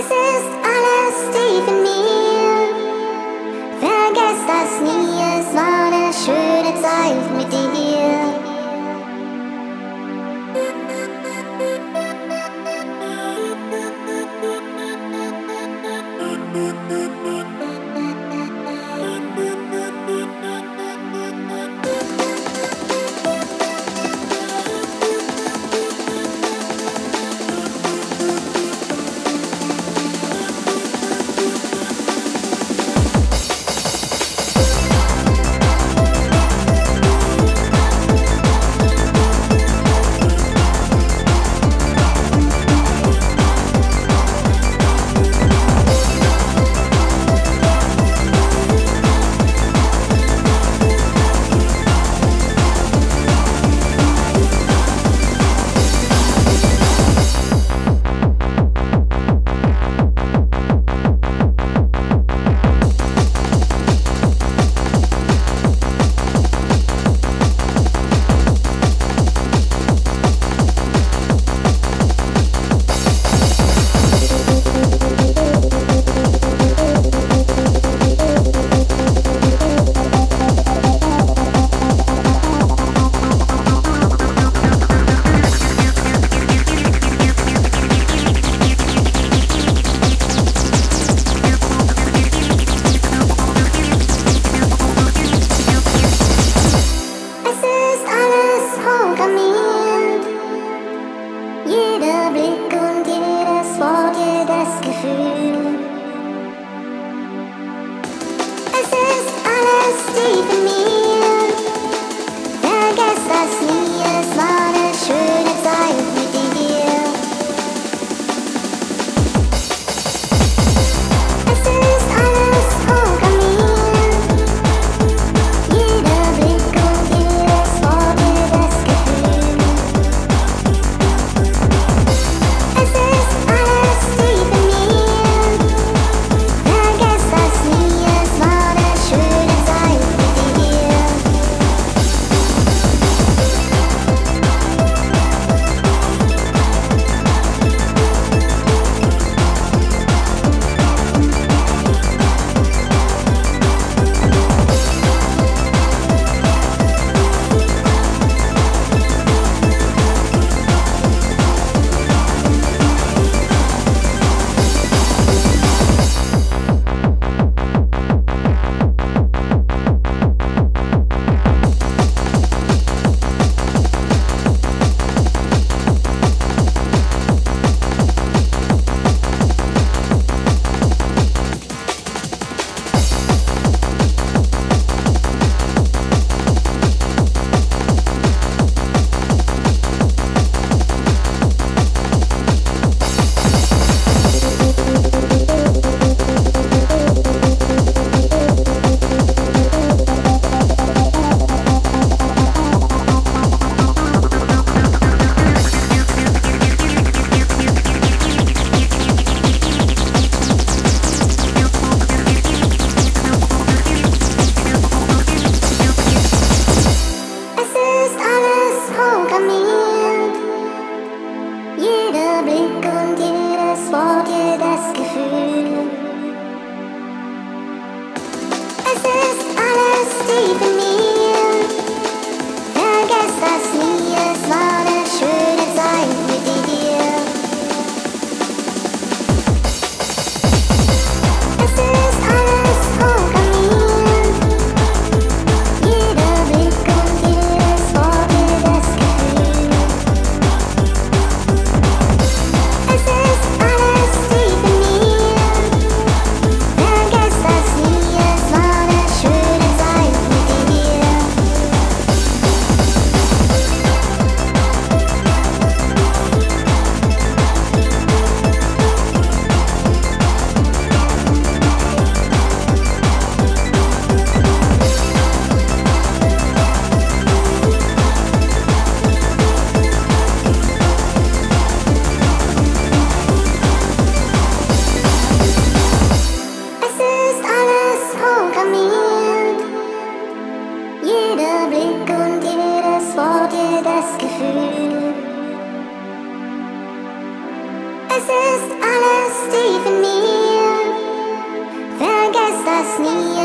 ist alles tief in mir. Vergesst das nie, es war eine schöne Zeit mit dir. Jeder Blick und jedes Wort, jedes Gefühl. Es ist alles tief in mir. Vergesst das nie, es war eine schöne Zeit mit dir. Es ist alles programmiert. Jeder Blick und jedes Wort, jedes Gefühl. Es ist alles tief in mir. Vergesst das nie, es war eine schöne Zeit mit dir. Es ist alles programmiert. Jeder Blick und jedes Wort, jedes Gefühl. Es ist alles tief in mir. Vergesst das nie, es war eine schöne Zeit mit dir. Es ist alles programmiert. Jeder Blick und jedes Wort, jedes Gefühl. Es ist alles tief in mir. Vergesst das nie, es war eine schöne Zeit mit dir. Es ist alles programmiert. Jeder Blick und jedes Wort, jedes Gefühl. Es ist alles tief in mir. das nie